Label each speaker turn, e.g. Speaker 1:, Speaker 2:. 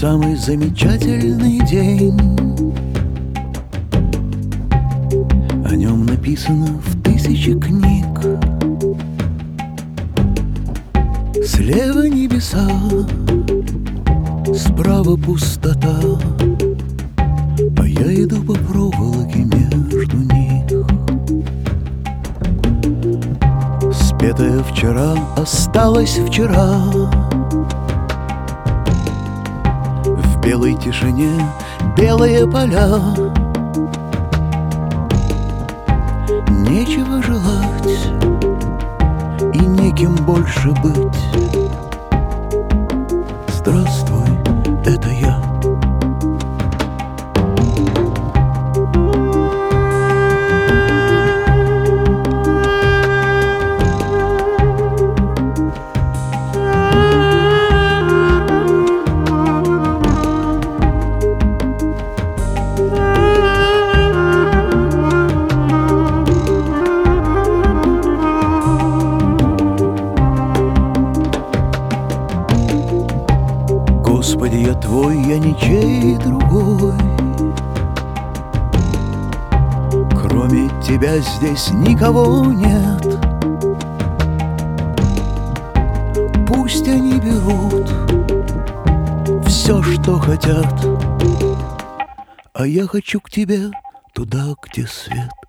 Speaker 1: самый замечательный день. О нем написано в 1000 книг. Слева небеса, справа пустота, а я иду по проволоке между них. Спетое вчера осталось вчера. В белой тишине белые поля. Нечего желать и неким больше быть. Здравствуй, это я. Господи, я твой, я ничей другой. Кроме тебя здесь никого нет. Пусть они берут все, что хотят, а я хочу к тебе туда, где свет.